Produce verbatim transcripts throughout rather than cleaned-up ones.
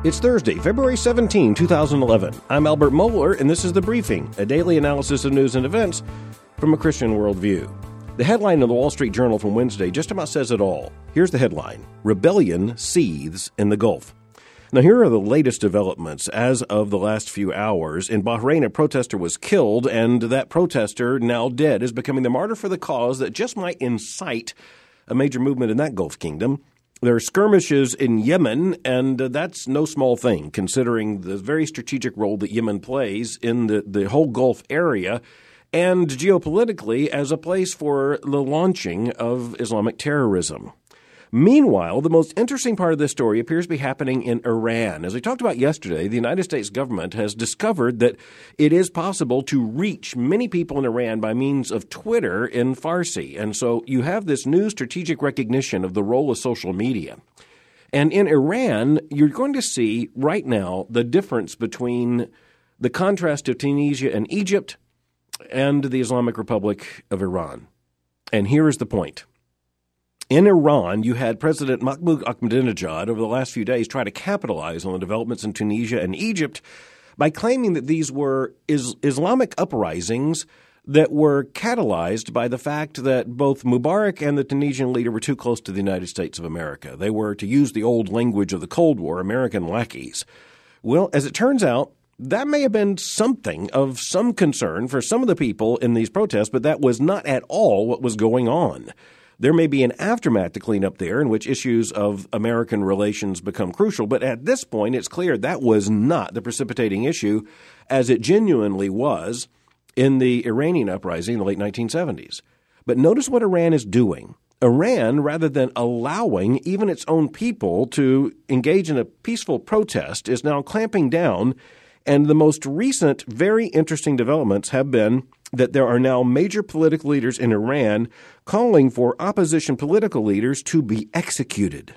It's Thursday, February seventeenth, twenty eleven. I'm Albert Mohler, and this is The Briefing, a daily analysis of news and events from a Christian worldview. The headline of the Wall Street Journal from Wednesday just about says it all. Here's the headline: Rebellion seethes in the Gulf. Now, here are the latest developments as of the last few hours. In Bahrain, a protester was killed, and that protester, now dead, is becoming the martyr for the cause that just might incite a major movement in that Gulf kingdom. There are skirmishes in Yemen, and uh, that's no small thing, considering the very strategic role that Yemen plays in the, the whole Gulf area and geopolitically as a place for the launching of Islamic terrorism. Meanwhile, the most interesting part of this story appears to be happening in Iran. As we talked about yesterday, the United States government has discovered that it is possible to reach many people in Iran by means of Twitter in Farsi. And so you have this new strategic recognition of the role of social media. And in Iran, you're going to see right now the difference between the contrast to Tunisia and Egypt and the Islamic Republic of Iran. And here is the point. In Iran, you had President Mahmoud Ahmadinejad over the last few days try to capitalize on the developments in Tunisia and Egypt by claiming that these were is- Islamic uprisings that were catalyzed by the fact that both Mubarak and the Tunisian leader were too close to the United States of America. They were, to use the old language of the Cold War, American lackeys. Well, as it turns out, that may have been something of some concern for some of the people in these protests, but that was not at all what was going on. There may be an aftermath to clean up there in which issues of American relations become crucial, but at this point it's clear that was not the precipitating issue as it genuinely was in the Iranian uprising in the late nineteen seventies. But notice what Iran is doing. Iran, rather than allowing even its own people to engage in a peaceful protest, is now clamping down, and the most recent very interesting developments have been that there are now major political leaders in Iran calling for opposition political leaders to be executed.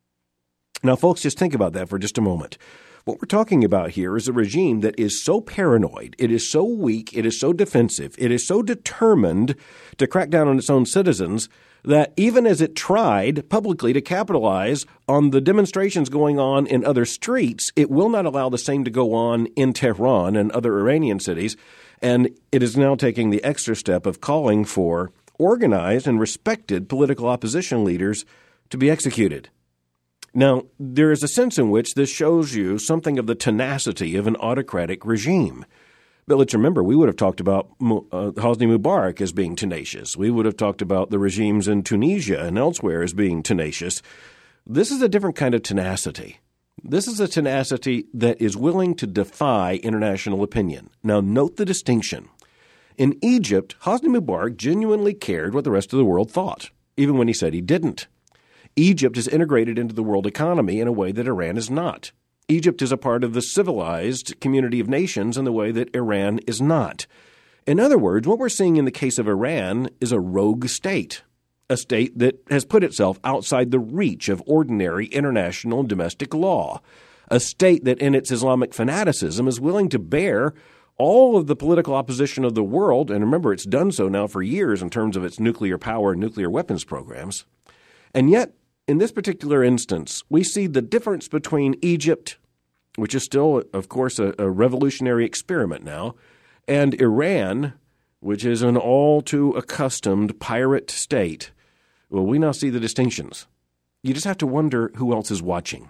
Now, folks, just think about that for just a moment. What we're talking about here is a regime that is so paranoid, it is so weak, it is so defensive, it is so determined to crack down on its own citizens that even as it tried publicly to capitalize on the demonstrations going on in other streets, it will not allow the same to go on in Tehran and other Iranian cities. And it is now taking the extra step of calling for organized and respected political opposition leaders to be executed. Now, there is a sense in which this shows you something of the tenacity of an autocratic regime. But let's remember, we would have talked about uh, Hosni Mubarak as being tenacious. We would have talked about the regimes in Tunisia and elsewhere as being tenacious. This is a different kind of tenacity. This is a tenacity that is willing to defy international opinion. Now, note the distinction. In Egypt, Hosni Mubarak genuinely cared what the rest of the world thought, even when he said he didn't. Egypt is integrated into the world economy in a way that Iran is not. Egypt is a part of the civilized community of nations in the way that Iran is not. In other words, what we're seeing in the case of Iran is a rogue state. A state that has put itself outside the reach of ordinary international and domestic law. A state that in its Islamic fanaticism is willing to bear all of the political opposition of the world, and remember, it's done so now for years in terms of its nuclear power and nuclear weapons programs. And yet, in this particular instance, we see the difference between Egypt, which is still, of course, a, a revolutionary experiment now, and Iran, which is an all too accustomed pirate state. Well, we now see the distinctions. You just have to wonder who else is watching.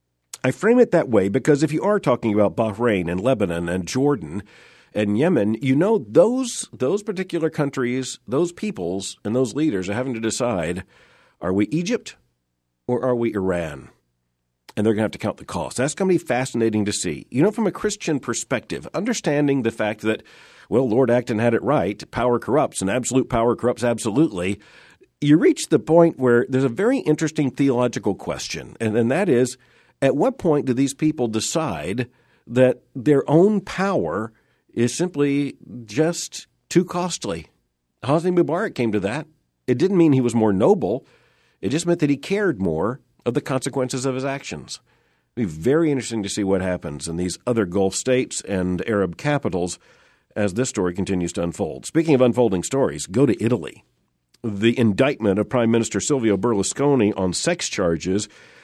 I frame it that way because if you are talking about Bahrain and Lebanon and Jordan and Yemen, you know those those particular countries, those peoples, and those leaders are having to decide, are we Egypt or are we Iran? And they're going to have to count the cost. That's going to be fascinating to see. You know, from a Christian perspective, understanding the fact that, well, Lord Acton had it right, power corrupts, and absolute power corrupts absolutely. You reach the point where there's a very interesting theological question, and, and that is, at what point do these people decide that their own power is simply just too costly? Hosni Mubarak came to that. It didn't mean he was more noble. It just meant that he cared more of the consequences of his actions. It'll be very interesting to see what happens in these other Gulf states and Arab capitals as this story continues to unfold. Speaking of unfolding stories, go to Italy. The indictment of Prime Minister Silvio Berlusconi on sex charges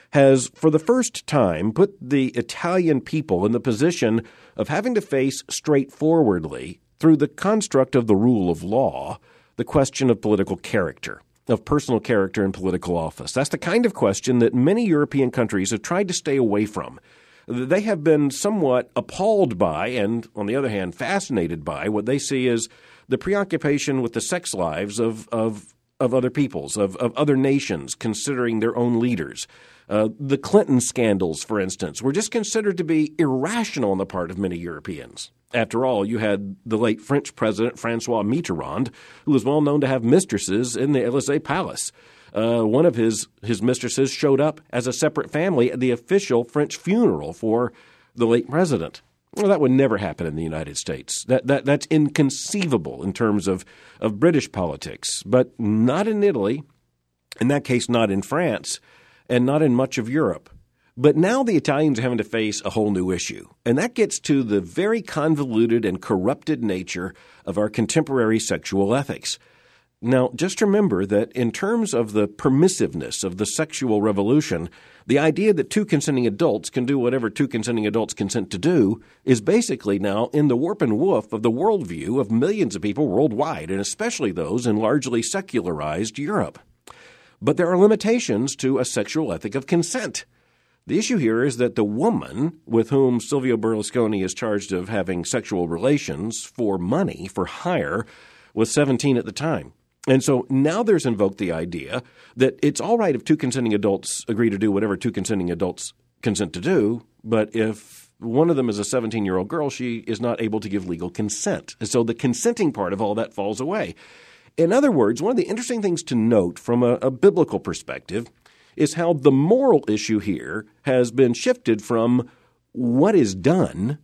has, for the first time, put the Italian people in the position of having to face straightforwardly, through the construct of the rule of law, the question of political character, of personal character in political office. That's the kind of question that many European countries have tried to stay away from. They have been somewhat appalled by, and on the other hand, fascinated by, what they see as the preoccupation with the sex lives of of, of other peoples, of, of other nations, considering their own leaders. Uh, the Clinton scandals, for instance, were just considered to be irrational on the part of many Europeans. After all, you had the late French president, Francois Mitterrand, who was well known to have mistresses in the Élysée Palace. Uh, one of his, his mistresses showed up as a separate family at the official French funeral for the late president. Well, that would never happen in the United States. That, that That's inconceivable in terms of, of British politics, but not in Italy, in that case not in France, and not in much of Europe. But now the Italians are having to face a whole new issue, and that gets to the very convoluted and corrupted nature of our contemporary sexual ethics. Now, just remember that in terms of the permissiveness of the sexual revolution, the idea that two consenting adults can do whatever two consenting adults consent to do is basically now in the warp and woof of the worldview of millions of people worldwide, and especially those in largely secularized Europe. But there are limitations to a sexual ethic of consent. The issue here is that the woman with whom Silvio Berlusconi is charged of having sexual relations for money, for hire, was seventeen at the time. And so now there's invoked the idea that it's all right if two consenting adults agree to do whatever two consenting adults consent to do, but if one of them is a seventeen-year-old girl, she is not able to give legal consent. And so the consenting part of all that falls away. In other words, one of the interesting things to note from a, a biblical perspective is how the moral issue here has been shifted from what is done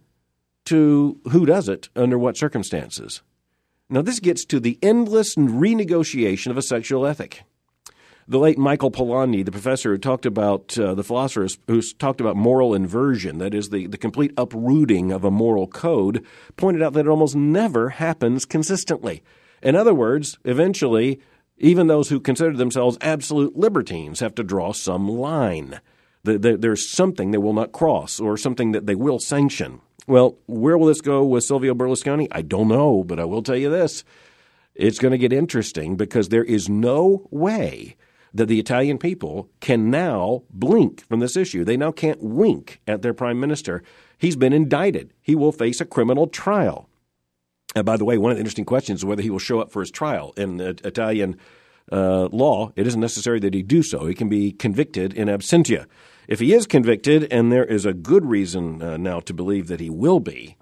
to who does it under what circumstances. Now, this gets to the endless renegotiation of a sexual ethic. The late Michael Polanyi, the professor who talked about, uh, the philosopher who talked about moral inversion, that is the, the complete uprooting of a moral code, pointed out that it almost never happens consistently. In other words, eventually, even those who consider themselves absolute libertines have to draw some line. There's something they will not cross or something that they will sanction. Well, where will this go with Silvio Berlusconi? I don't know, but I will tell you this. It's going to get interesting because there is no way that the Italian people can now blink from this issue. They now can't wink at their prime minister. He's been indicted. He will face a criminal trial. And by the way, one of the interesting questions is whether he will show up for his trial. In uh, Italian uh, law, it isn't necessary that he do so. He can be convicted in absentia. If he is convicted, and there is a good reason uh, now to believe that he will be,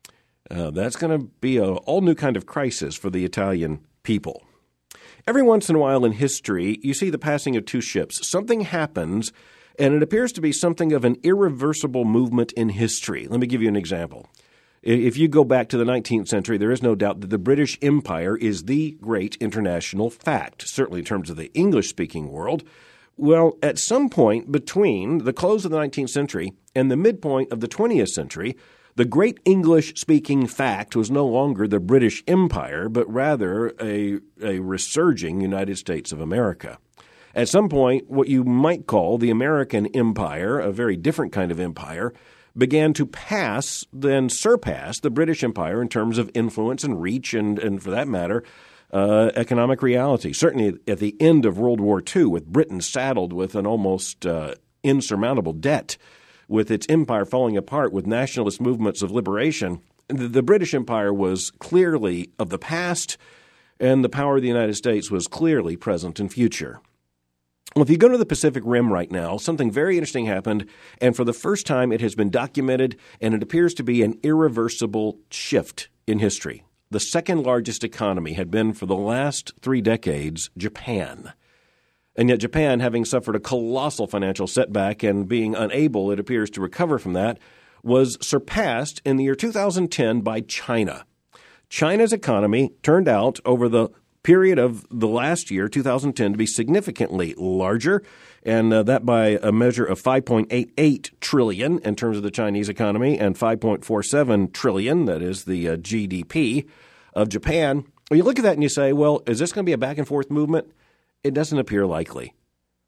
uh, that's going to be an all-new kind of crisis for the Italian people. Every once in a while in history, you see the passing of two ships. Something happens, and it appears to be something of an irreversible movement in history. Let me give you an example. If you go back to the nineteenth century, there is no doubt that the British Empire is the great international fact, certainly in terms of the English-speaking world. Well, at some point between the close of the nineteenth century and the midpoint of the twentieth century, the great English-speaking fact was no longer the British Empire, but rather a, a resurging United States of America. At some point, what you might call the American Empire, a very different kind of empire, began to pass, then surpass the British Empire in terms of influence and reach and, and for that matter, uh, economic reality. Certainly at the end of World War Two, with Britain saddled with an almost uh, insurmountable debt, with its empire falling apart with nationalist movements of liberation, the, the British Empire was clearly of the past, and the power of the United States was clearly present and future. Well, if you go to the Pacific Rim right now, something very interesting happened, and for the first time it has been documented, and it appears to be an irreversible shift in history. The second largest economy had been for the last three decades Japan. And yet Japan, having suffered a colossal financial setback and being unable, it appears, to recover from that, was surpassed in the year two thousand ten by China. China's economy turned out over the period of the last year, two thousand ten, to be significantly larger, and uh, that by a measure of five point eight eight trillion in terms of the Chinese economy and five point four seven trillion, that is the uh, G D P of Japan. Well, you look at that and you say, well, is this going to be a back and forth movement? It doesn't appear likely.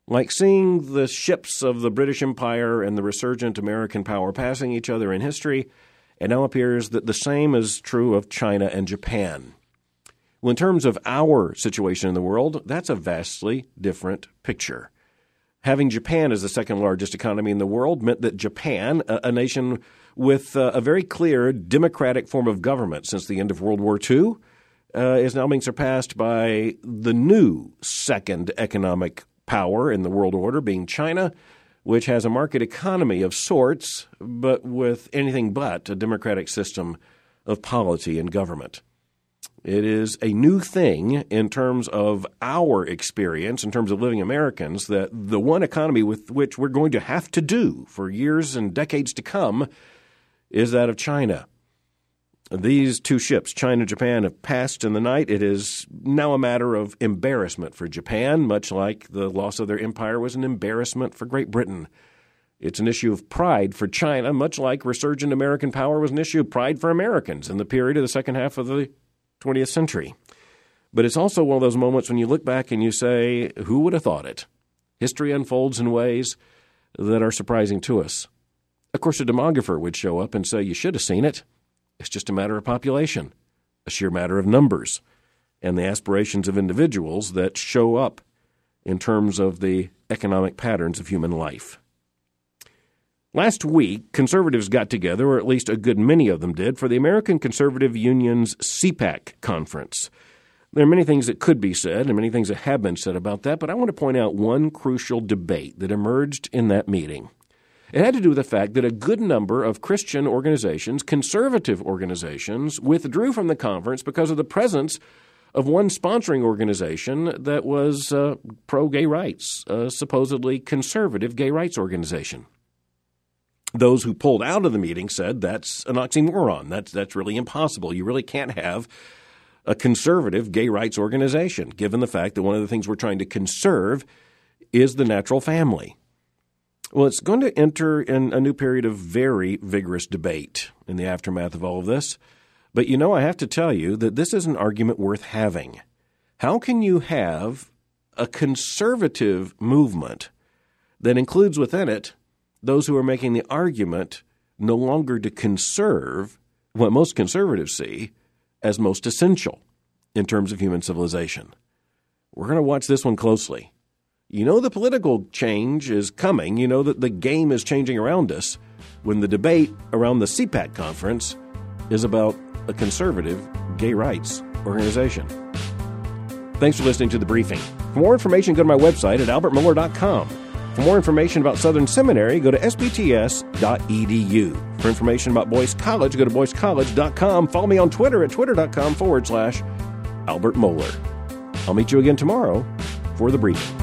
Like seeing the ships of the British Empire and the resurgent American power passing each other in history, it now appears that the same is true of China and Japan. Well, in terms of our situation in the world, that's a vastly different picture. Having Japan as the second largest economy in the world meant that Japan, a, a nation with uh, a very clear democratic form of government since the end of World War Two, uh, is now being surpassed by the new second economic power in the world order, being China, which has a market economy of sorts, but with anything but a democratic system of polity and government. It is a new thing in terms of our experience, in terms of living Americans, that the one economy with which we're going to have to do for years and decades to come is that of China. These two ships, China and Japan, have passed in the night. It is now a matter of embarrassment for Japan, much like the loss of their empire was an embarrassment for Great Britain. It's an issue of pride for China, much like resurgent American power was an issue of pride for Americans in the period of the second half of the twentieth century. But it's also one of those moments when you look back and you say, who would have thought it? History unfolds in ways that are surprising to us. Of course, a demographer would show up and say, you should have seen it. It's just a matter of population, a sheer matter of numbers, and the aspirations of individuals that show up in terms of the economic patterns of human life. Last week, conservatives got together, or at least a good many of them did, for the American Conservative Union's C PAC conference. There are many things that could be said and many things that have been said about that, but I want to point out one crucial debate that emerged in that meeting. It had to do with the fact that a good number of Christian organizations, conservative organizations, withdrew from the conference because of the presence of one sponsoring organization that was uh, pro-gay rights, a supposedly conservative gay rights organization. Those who pulled out of the meeting said that's an oxymoron. That's that's really impossible. You really can't have a conservative gay rights organization, given the fact that one of the things we're trying to conserve is the natural family. Well, it's going to enter in a new period of very vigorous debate in the aftermath of all of this. But, you know, I have to tell you that this is an argument worth having. How can you have a conservative movement that includes within it those who are making the argument no longer to conserve what most conservatives see as most essential in terms of human civilization? We're going to watch this one closely. You know the political change is coming. You know that the game is changing around us when the debate around the C PAC conference is about a conservative gay rights organization. Thanks for listening to The Briefing. For more information, go to my website at albert mohler dot com. For more information about Southern Seminary, go to s b t s dot e d u. For information about Boyce College, go to boyce college dot com. Follow me on Twitter at twitter.com forward slash Albert Mohler. I'll meet you again tomorrow for The Briefing.